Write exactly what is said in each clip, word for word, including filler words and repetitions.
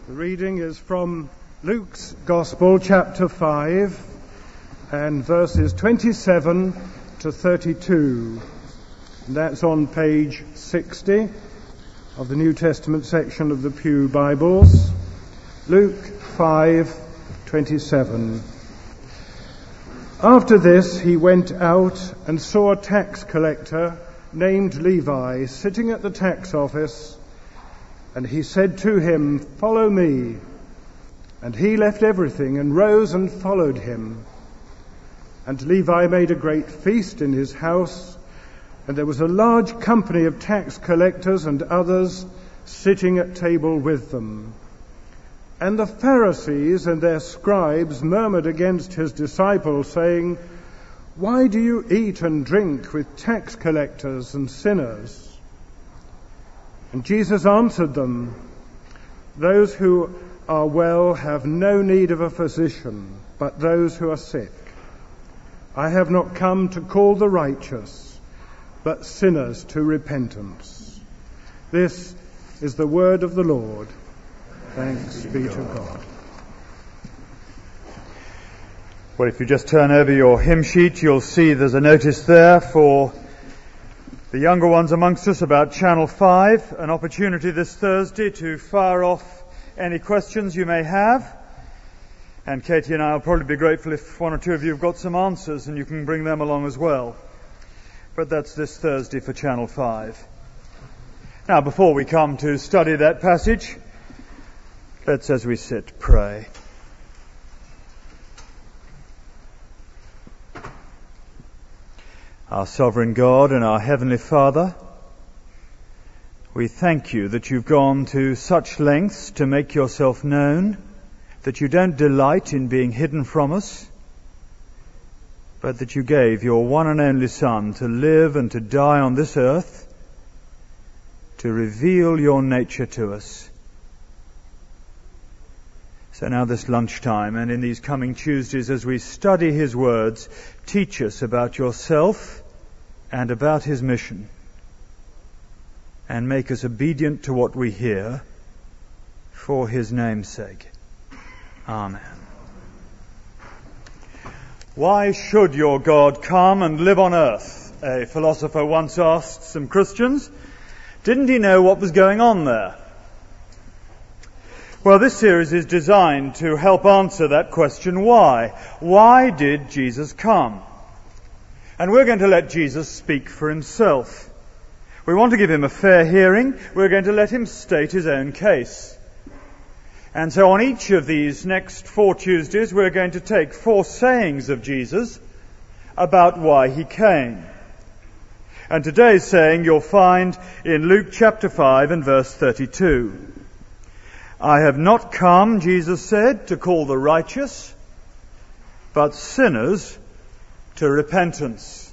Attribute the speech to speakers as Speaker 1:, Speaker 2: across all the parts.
Speaker 1: The reading is from Luke's Gospel, chapter five, and verses twenty-seven to thirty-two. And that's on page sixty of the New Testament section of the Pew Bibles. Luke five twenty-seven. After this he went out and saw a tax collector named Levi sitting at the tax office, and he said to him, "Follow me." And he left everything and rose and followed him. And Levi made a great feast in his house, and there was a large company of tax collectors and others sitting at table with them. And the Pharisees and their scribes murmured against his disciples, saying, "Why do you eat and drink with tax collectors and sinners?" And Jesus answered them, "Those who are well have no need of a physician, but those who are sick. I have not come to call the righteous, but sinners to repentance." This is the word of the Lord. Thanks be to God.
Speaker 2: Well, if you just turn over your hymn sheet, you'll see there's a notice there for the younger ones amongst us about Channel five, an opportunity this Thursday to fire off any questions you may have. And Katie and I will probably be grateful if one or two of you have got some answers and you can bring them along as well. But that's this Thursday for Channel five. Now, before we come to study that passage, let's, as we sit, pray. Our sovereign God and our Heavenly Father, we thank you that you've gone to such lengths to make yourself known, that you don't delight in being hidden from us, but that you gave your one and only Son to live and to die on this earth, to reveal your nature to us. So now this lunchtime and in these coming Tuesdays as we study his words, teach us about yourself and about his mission, and make us obedient to what we hear for his name's sake. Amen. Why should your God come and live on earth? A philosopher once asked some Christians. Didn't he know what was going on there? Well, this series is designed to help answer that question, why? Why did Jesus come? And we're going to let Jesus speak for himself. We want to give him a fair hearing. We're going to let him state his own case. And so on each of these next four Tuesdays, we're going to take four sayings of Jesus about why he came. And today's saying you'll find in Luke chapter five and verse thirty-two. "I have not come," Jesus said, "to call the righteous, but sinners to repentance."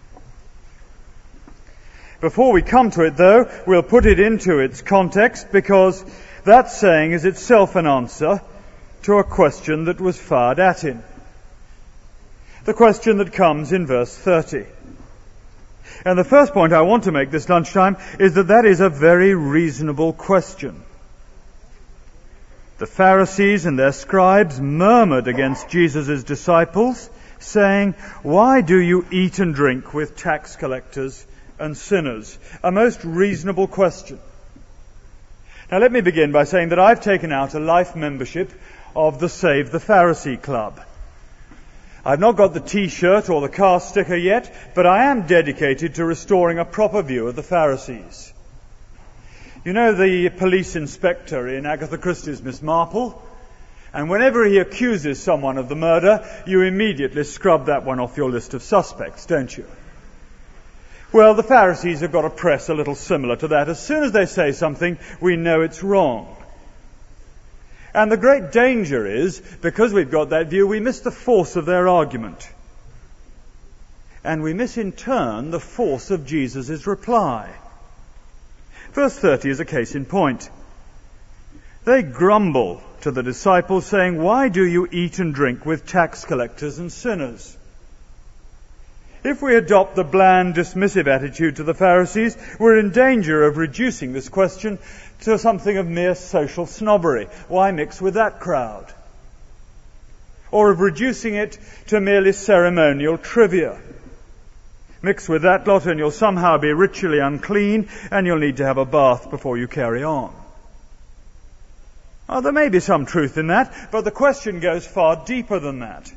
Speaker 2: Before we come to it, though, we'll put it into its context, because that saying is itself an answer to a question that was fired at him. The question that comes in verse thirty. And the first point I want to make this lunchtime is that that is a very reasonable question. The Pharisees and their scribes murmured against Jesus' disciples, saying, "Why do you eat and drink with tax collectors and sinners?" A most reasonable question. Now let me begin by saying that I've taken out a life membership of the Save the Pharisee Club. I've not got the T-shirt or the car sticker yet, but I am dedicated to restoring a proper view of the Pharisees. You know the police inspector in Agatha Christie's Miss Marple? And whenever he accuses someone of the murder, you immediately scrub that one off your list of suspects, don't you? Well, the Pharisees have got a press a little similar to that. As soon as they say something, we know it's wrong. And the great danger is, because we've got that view, we miss the force of their argument. And we miss in turn the force of Jesus' reply. Verse thirty is a case in point. They grumble to the disciples, saying, "Why do you eat and drink with tax collectors and sinners?" If we adopt the bland, dismissive attitude to the Pharisees, we're in danger of reducing this question to something of mere social snobbery. Why mix with that crowd? Or of reducing it to merely ceremonial trivia. Mix with that lot and you'll somehow be ritually unclean and you'll need to have a bath before you carry on. Oh, there may be some truth in that, but the question goes far deeper than that.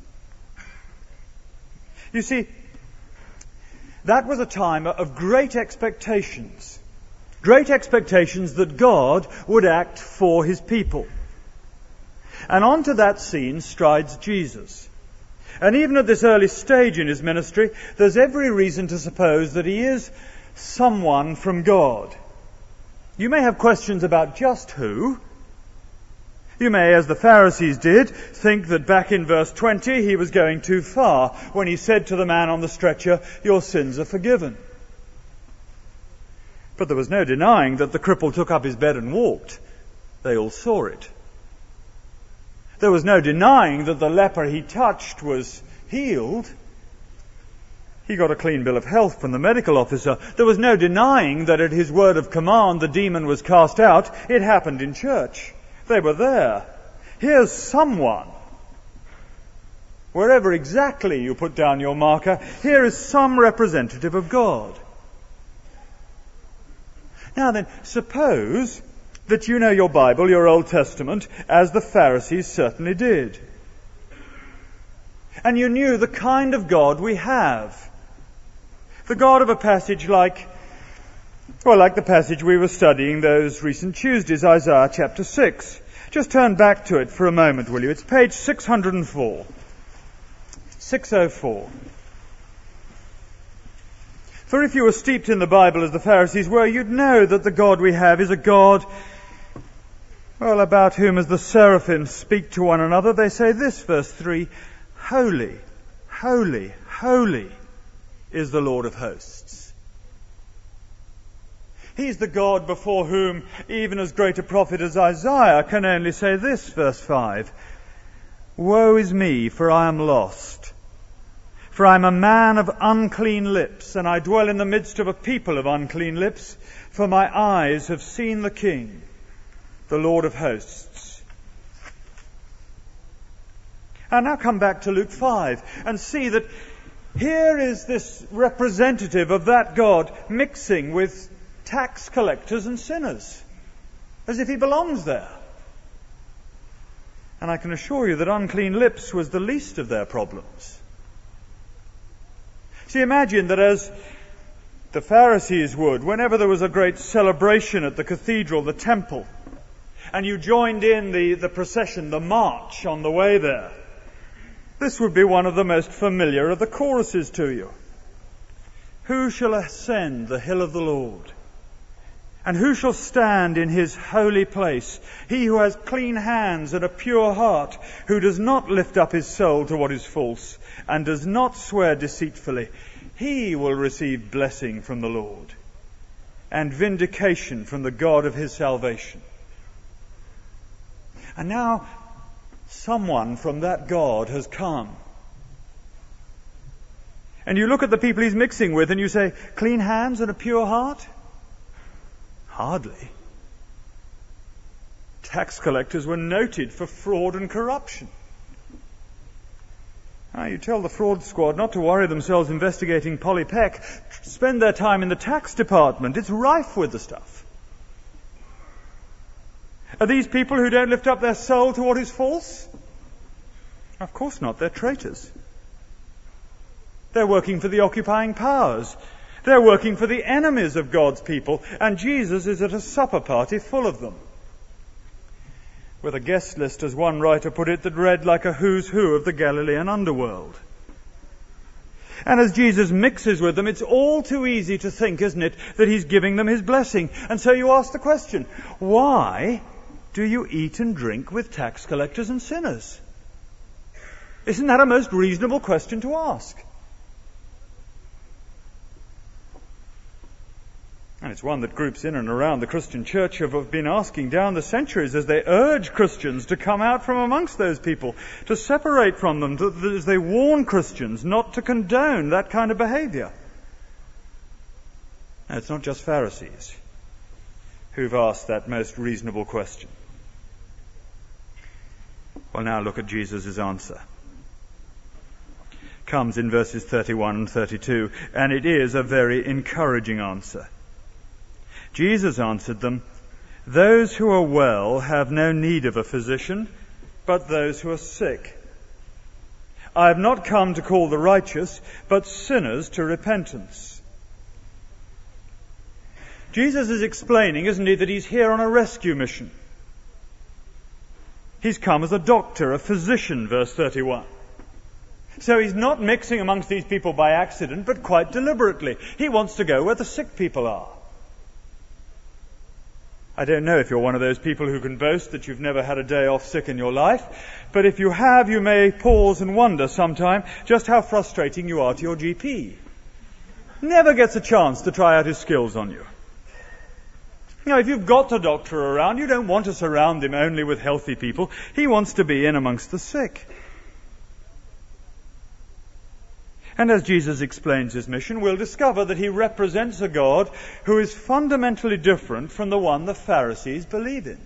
Speaker 2: You see, that was a time of great expectations. Great expectations that God would act for his people. And onto that scene strides Jesus. And even at this early stage in his ministry, there's every reason to suppose that he is someone from God. You may have questions about just who. You may, as the Pharisees did, think that back in verse twenty he was going too far when he said to the man on the stretcher, "Your sins are forgiven." But there was no denying that the cripple took up his bed and walked. They all saw it. There was no denying that the leper he touched was healed. He got a clean bill of health from the medical officer. There was no denying that at his word of command the demon was cast out. It happened in church. They were there. Here's someone. Wherever exactly you put down your marker, here is some representative of God. Now then, suppose that you know your Bible, your Old Testament, as the Pharisees certainly did. And you knew the kind of God we have. The God of a passage like, well, like the passage we were studying those recent Tuesdays, Isaiah chapter six. Just turn back to it for a moment, will you? It's page six hundred four. six oh four. For if you were steeped in the Bible as the Pharisees were, you'd know that the God we have is a God, well, about whom as the seraphim speak to one another, they say this, verse three, "Holy, holy, holy is the Lord of hosts." He's the God before whom even as great a prophet as Isaiah can only say this, verse five, "Woe is me, for I am lost. For I am a man of unclean lips, and I dwell in the midst of a people of unclean lips, for my eyes have seen the King, the Lord of hosts." And now come back to Luke five and see that here is this representative of that God mixing with tax collectors and sinners, as if he belongs there. And I can assure you that unclean lips was the least of their problems. See, imagine that as the Pharisees would, whenever there was a great celebration at the cathedral, the temple, and you joined in the, the procession, the march on the way there, this would be one of the most familiar of the choruses to you. Who shall ascend the hill of the Lord? And who shall stand in his holy place? He who has clean hands and a pure heart, who does not lift up his soul to what is false, and does not swear deceitfully, he will receive blessing from the Lord, and vindication from the God of his salvation. And now, someone from that God has come. And you look at the people he's mixing with and you say, clean hands and a pure heart? Hardly. Tax collectors were noted for fraud and corruption. Now, you tell the fraud squad not to worry themselves investigating Polly Peck. Spend their time in the tax department. It's rife with the stuff. Are these people who don't lift up their soul to what is false? Of course not. They're traitors. They're working for the occupying powers. They're working for the enemies of God's people, and Jesus is at a supper party full of them, with a guest list, as one writer put it, that read like a who's who of the Galilean underworld. And as Jesus mixes with them, it's all too easy to think, isn't it, that he's giving them his blessing. And so you ask the question, why do you eat and drink with tax collectors and sinners? Isn't that a most reasonable question to ask? And it's one that groups in and around the Christian church have been asking down the centuries as they urge Christians to come out from amongst those people, to separate from them, to, as they warn Christians not to condone that kind of behavior. Now, it's not just Pharisees who've asked that most reasonable question. Well, now look at Jesus' answer. Comes in verses thirty-one and thirty-two, and it is a very encouraging answer. Jesus answered them, "Those who are well have no need of a physician, but those who are sick. I have not come to call the righteous, but sinners to repentance." Jesus is explaining, isn't he, that he's here on a rescue mission. He's come as a doctor, a physician, verse thirty-one. So he's not mixing amongst these people by accident, but quite deliberately. He wants to go where the sick people are. I don't know if you're one of those people who can boast that you've never had a day off sick in your life, but if you have, you may pause and wonder sometime just how frustrating you are to your G P. Never gets a chance to try out his skills on you. Now, if you've got a doctor around, you don't want to surround him only with healthy people. He wants to be in amongst the sick. And as Jesus explains his mission, we'll discover that he represents a God who is fundamentally different from the one the Pharisees believe in.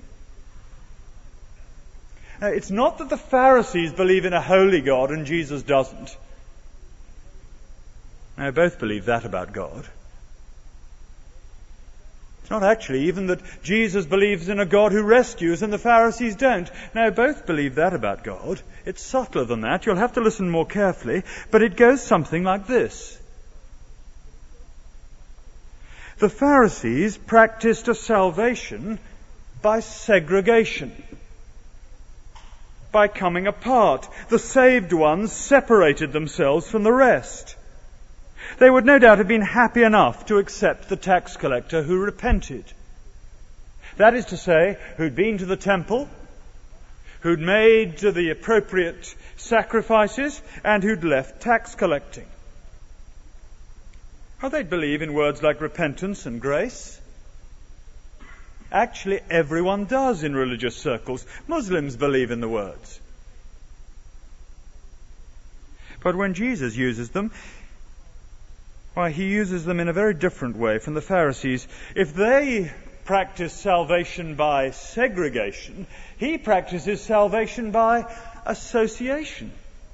Speaker 2: Now, it's not that the Pharisees believe in a holy God and Jesus doesn't. Now, both believe that about God. It's not actually even that Jesus believes in a God who rescues and the Pharisees don't. Now, both believe that about God. It's subtler than that. You'll have to listen more carefully. But it goes something like this. The Pharisees practiced a salvation by segregation, by coming apart. The saved ones separated themselves from the rest. They would no doubt have been happy enough to accept the tax collector who repented. That is to say, who'd been to the temple, who'd made the appropriate sacrifices, and who'd left tax collecting. Oh, they'd believe in words like repentance and grace. Actually, everyone does in religious circles. Muslims believe in the words. But when Jesus uses them, why, he uses them in a very different way from the Pharisees. If they practice salvation by segregation, he practices salvation by association.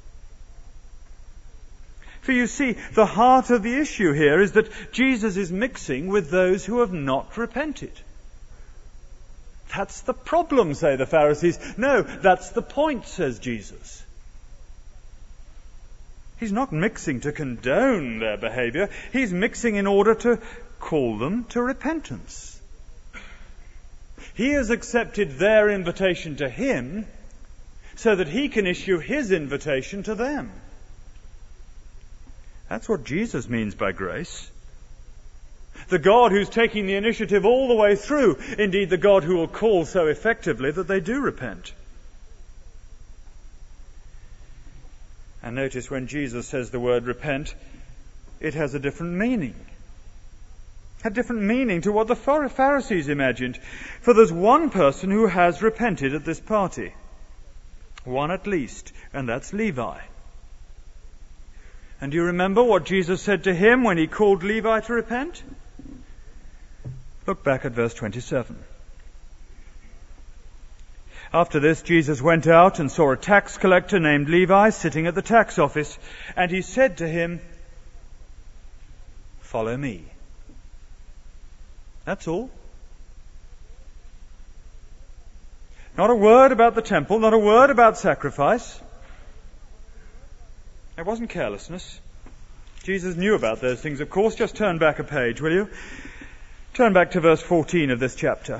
Speaker 2: For you see, the heart of the issue here is that Jesus is mixing with those who have not repented. That's the problem, say the Pharisees. No, that's the point, says Jesus. He's not mixing to condone their behavior. He's mixing in order to call them to repentance. He has accepted their invitation to him so that he can issue his invitation to them. That's what Jesus means by grace. The God who's taking the initiative all the way through. Indeed, the God who will call so effectively that they do repent. And notice when Jesus says the word repent, it has a different meaning. A different meaning to what the Pharisees imagined. For there's one person who has repented at this party. One at least, and that's Levi. And do you remember what Jesus said to him when he called Levi to repent? Look back at verse twenty-seven. After this, Jesus went out and saw a tax collector named Levi sitting at the tax office, and he said to him, "Follow me." That's all. Not a word about the temple, not a word about sacrifice. It wasn't carelessness. Jesus knew about those things, of course. Just turn back a page, will you? Turn back to verse fourteen of this chapter.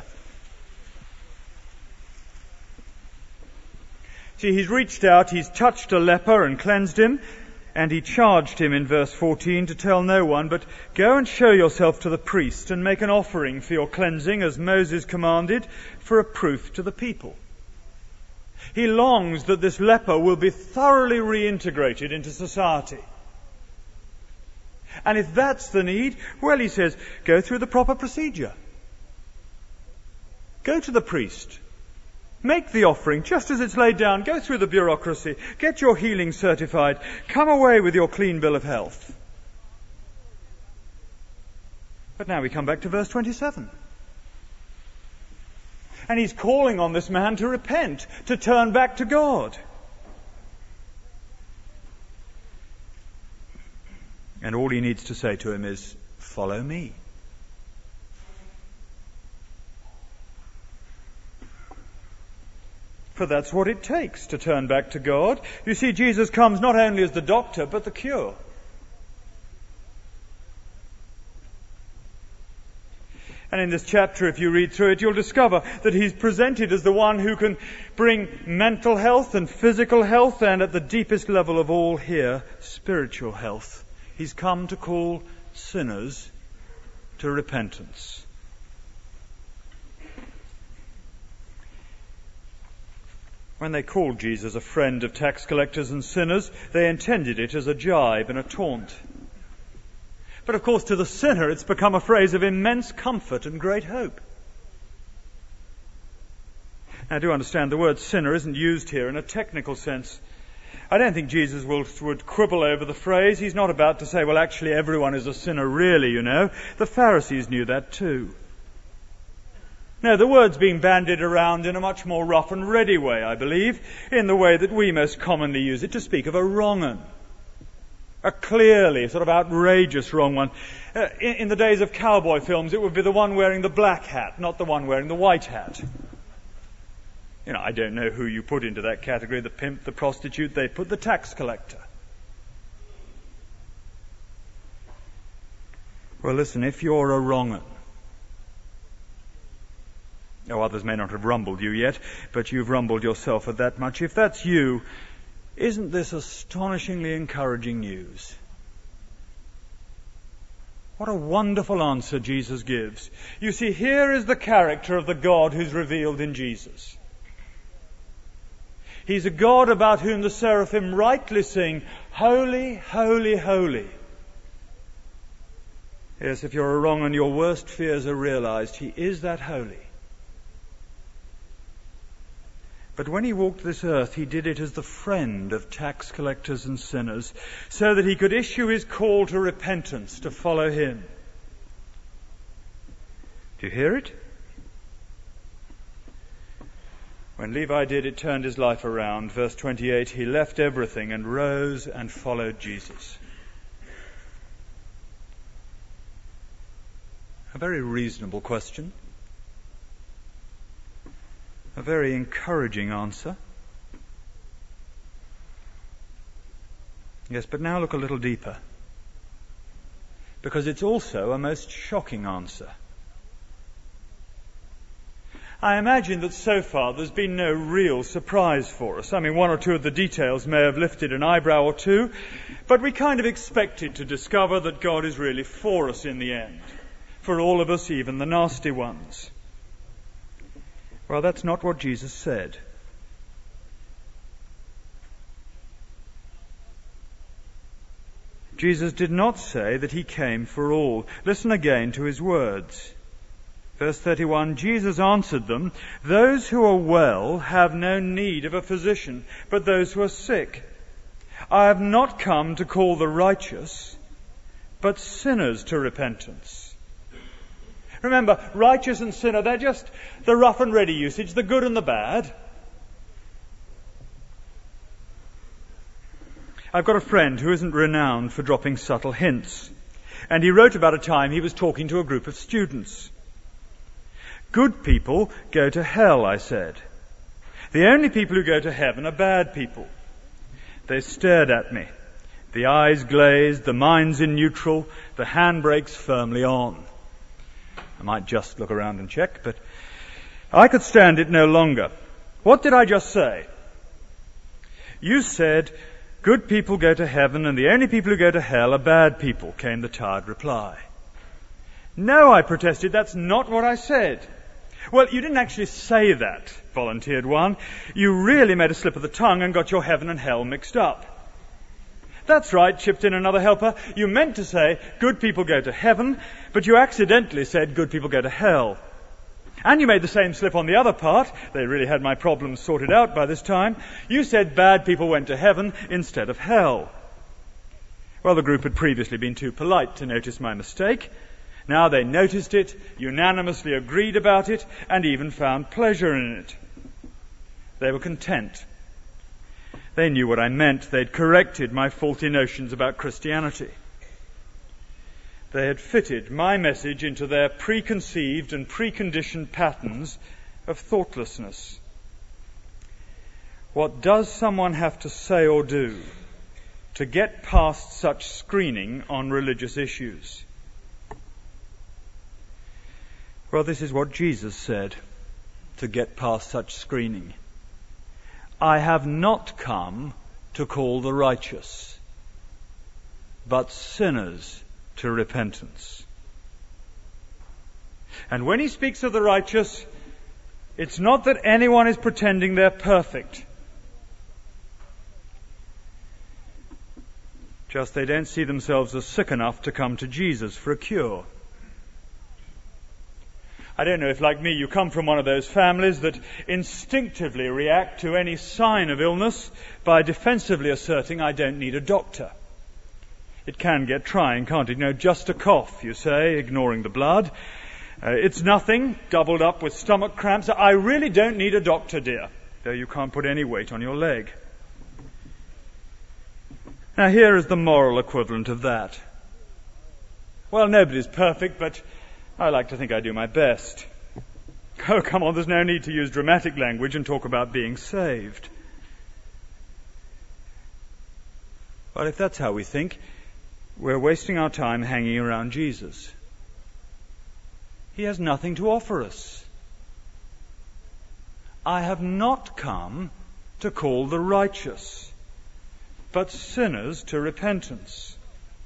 Speaker 2: See, he's reached out, he's touched a leper and cleansed him, and he charged him in verse fourteen to tell no one, but go and show yourself to the priest and make an offering for your cleansing as Moses commanded, for a proof to the people. He longs that this leper will be thoroughly reintegrated into society. And if that's the need, well, he says, go through the proper procedure. Go to the priest. Make the offering just as it's laid down. Go through the bureaucracy. Get your healing certified. Come away with your clean bill of health. But now we come back to verse twenty-seven. And he's calling on this man to repent, to turn back to God. And all he needs to say to him is, follow me. For that's what it takes to turn back to God. You see, Jesus comes not only as the doctor, but the cure. And in this chapter, if you read through it, you'll discover that he's presented as the one who can bring mental health and physical health, and at the deepest level of all here, spiritual health. He's come to call sinners to repentance. When they called Jesus a friend of tax collectors and sinners, they intended it as a jibe and a taunt. But of course, to the sinner, it's become a phrase of immense comfort and great hope. Now, do understand the word sinner isn't used here in a technical sense. I don't think Jesus will, would quibble over the phrase. He's not about to say, well, actually, everyone is a sinner, really, you know. The Pharisees knew that too. No, the word's being bandied around in a much more rough and ready way, I believe, in the way that we most commonly use it to speak of a wrong 'un. A clearly sort of outrageous wrong one. Uh, in, in the days of cowboy films, it would be the one wearing the black hat, not the one wearing the white hat. You know, I don't know who you put into that category, the pimp, the prostitute. They put the tax collector. Well, listen, if you're a wrong 'un, oh, others may not have rumbled you yet, but you've rumbled yourself at that much. If that's you, isn't this astonishingly encouraging news? What a wonderful answer Jesus gives. You see, here is the character of the God who's revealed in Jesus. He's a God about whom the seraphim rightly sing, holy, holy, holy. Yes, if you're a wrong and your worst fears are realized, he is that holy. But when he walked this earth, he did it as the friend of tax collectors and sinners, so that he could issue his call to repentance, to follow him. Do you hear it? When Levi did, it turned his life around. Verse twenty-eight, he left everything and rose and followed Jesus. A very reasonable question. A very encouraging answer. Yes, but now look a little deeper. Because it's also a most shocking answer. I imagine that so far there's been no real surprise for us. I mean, one or two of the details may have lifted an eyebrow or two, but we kind of expected to discover that God is really for us in the end. For all of us, even the nasty ones. Well, that's not what Jesus said. Jesus did not say that he came for all. Listen again to his words. Verse thirty-one, Jesus answered them, those who are well have no need of a physician, but those who are sick. I have not come to call the righteous, but sinners to repentance. Remember, righteous and sinner, they're just the rough and ready usage, the good and the bad. I've got a friend who isn't renowned for dropping subtle hints, and he wrote about a time he was talking to a group of students. Good people go to hell, I said. The only people who go to heaven are bad people. They stared at me. The eyes glazed, the minds in neutral, the handbrakes firmly on. I might just look around and check, but I could stand it no longer. What did I just say? You said, good people go to heaven and the only people who go to hell are bad people, came the tired reply. No, I protested, that's not what I said. Well, you didn't actually say that, volunteered one. You really made a slip of the tongue and got your heaven and hell mixed up. That's right, chipped in another helper. You meant to say good people go to heaven, but you accidentally said good people go to hell. And you made the same slip on the other part. They really had my problems sorted out by this time. You said bad people went to heaven instead of hell. Well, the group had previously been too polite to notice my mistake. Now they noticed it, unanimously agreed about it, and even found pleasure in it. They were content. They knew what I meant. They'd corrected my faulty notions about Christianity. They had fitted my message into their preconceived and preconditioned patterns of thoughtlessness. What does someone have to say or do to get past such screening on religious issues? Well, this is what Jesus said to get past such screening. I have not come to call the righteous, but sinners to repentance. And when he speaks of the righteous, it's not that anyone is pretending they're perfect. Just they don't see themselves as sick enough to come to Jesus for a cure. I don't know if, like me, you come from one of those families that instinctively react to any sign of illness by defensively asserting, I don't need a doctor. It can get trying, can't it? You know, just a cough, you say, ignoring the blood. Uh, it's nothing, doubled up with stomach cramps. I really don't need a doctor, dear, though you can't put any weight on your leg. Now, here is the moral equivalent of that. Well, nobody's perfect, but I like to think I do my best. Oh, come on, there's no need to use dramatic language and talk about being saved. Well, if that's how we think, we're wasting our time hanging around Jesus. He has nothing to offer us. I have not come to call the righteous, but sinners to repentance.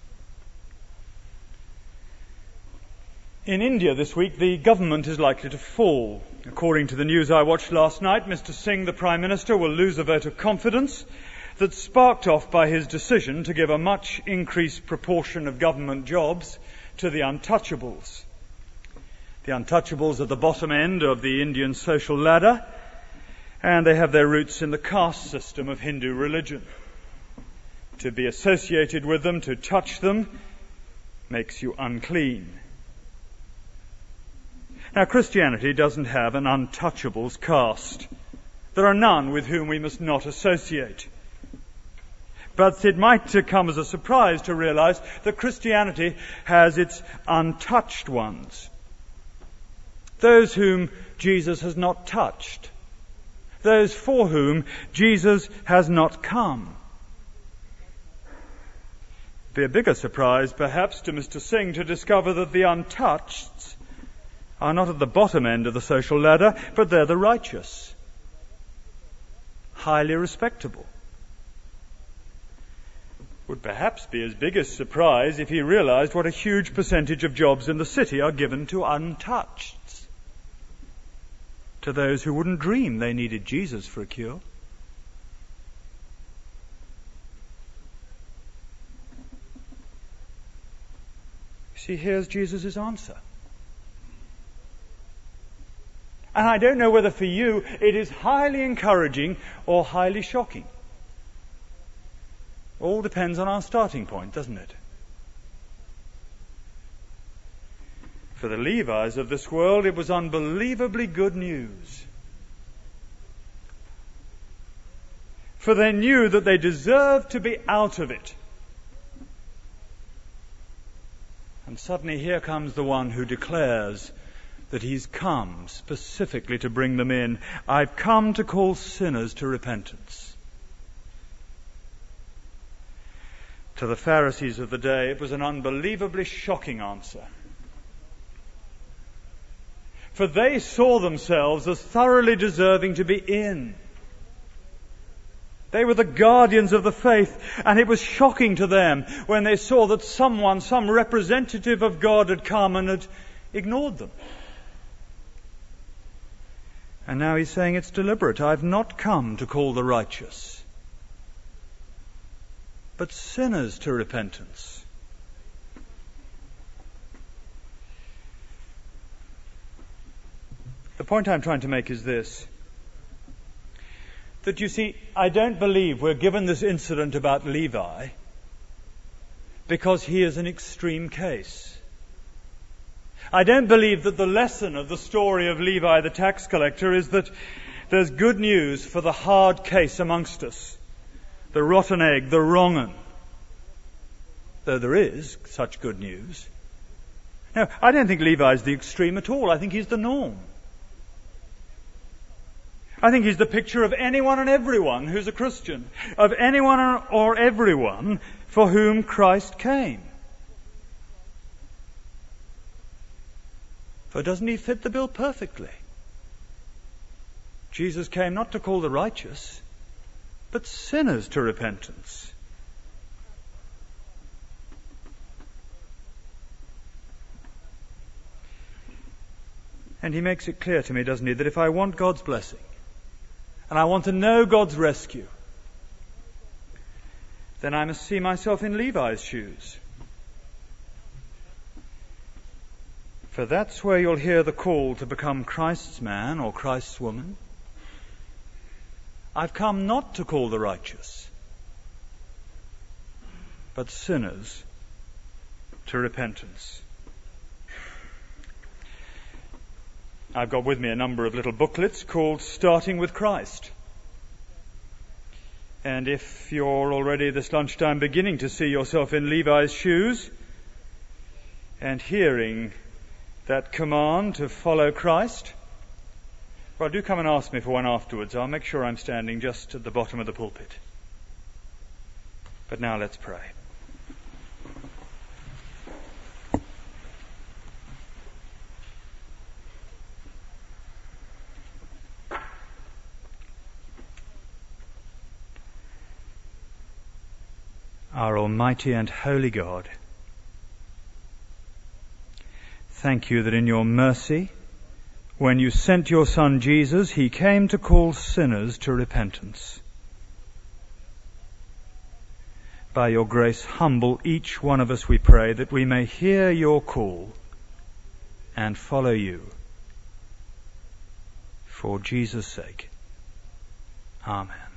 Speaker 2: In India this week, the government is likely to fall. According to the news I watched last night, Mister Singh, the Prime Minister, will lose a vote of confidence that's sparked off by his decision to give a much increased proportion of government jobs to the untouchables. The untouchables are the bottom end of the Indian social ladder, and they have their roots in the caste system of Hindu religion. To be associated with them, to touch them, makes you unclean. Now, Christianity doesn't have an untouchables caste. There are none with whom we must not associate. But it might come as a surprise to realize that Christianity has its untouched ones. Those whom Jesus has not touched. Those for whom Jesus has not come. It'd be a bigger surprise, perhaps, to Mister Singh to discover that the untouched are not at the bottom end of the social ladder, but they're the righteous. Highly respectable. Would perhaps be his biggest surprise if he realized what a huge percentage of jobs in the city are given to untouched. To those who wouldn't dream they needed Jesus for a cure. See, here's Jesus' answer. And I don't know whether for you it is highly encouraging or highly shocking. All depends on our starting point, doesn't it? For the Levites of this world, it was unbelievably good news. For they knew that they deserved to be out of it. And suddenly here comes the one who declares that he's come specifically to bring them in. I've come to call sinners to repentance. To the Pharisees of the day, it was an unbelievably shocking answer. For they saw themselves as thoroughly deserving to be in. They were the guardians of the faith, and it was shocking to them when they saw that someone, some representative of God had come and had ignored them. And now he's saying it's deliberate. I've not come to call the righteous, but sinners to repentance. The point I'm trying to make is this. That you see, I don't believe we're given this incident about Levi because he is an extreme case. I don't believe that the lesson of the story of Levi the tax collector is that there's good news for the hard case amongst us, the rotten egg, the wrong 'un. Though there is such good news. No, I don't think Levi's the extreme at all. I think he's the norm. I think he's the picture of anyone and everyone who's a Christian, of anyone or everyone for whom Christ came. For doesn't he fit the bill perfectly? Jesus came not to call the righteous, but sinners to repentance. And he makes it clear to me, doesn't he, that if I want God's blessing, and I want to know God's rescue, then I must see myself in Levi's shoes. For that's where you'll hear the call to become Christ's man or Christ's woman. I've come not to call the righteous, but sinners to repentance. I've got with me a number of little booklets called Starting with Christ. And if you're already this lunchtime beginning to see yourself in Levi's shoes and hearing that command to follow Christ, well, do come and ask me for one afterwards. I'll make sure I'm standing just at the bottom of the pulpit. But now let's pray. Our Almighty and Holy God, thank you that in your mercy, when you sent your Son Jesus, he came to call sinners to repentance. By your grace, humble each one of us, we pray, that we may hear your call and follow you. For Jesus' sake. Amen.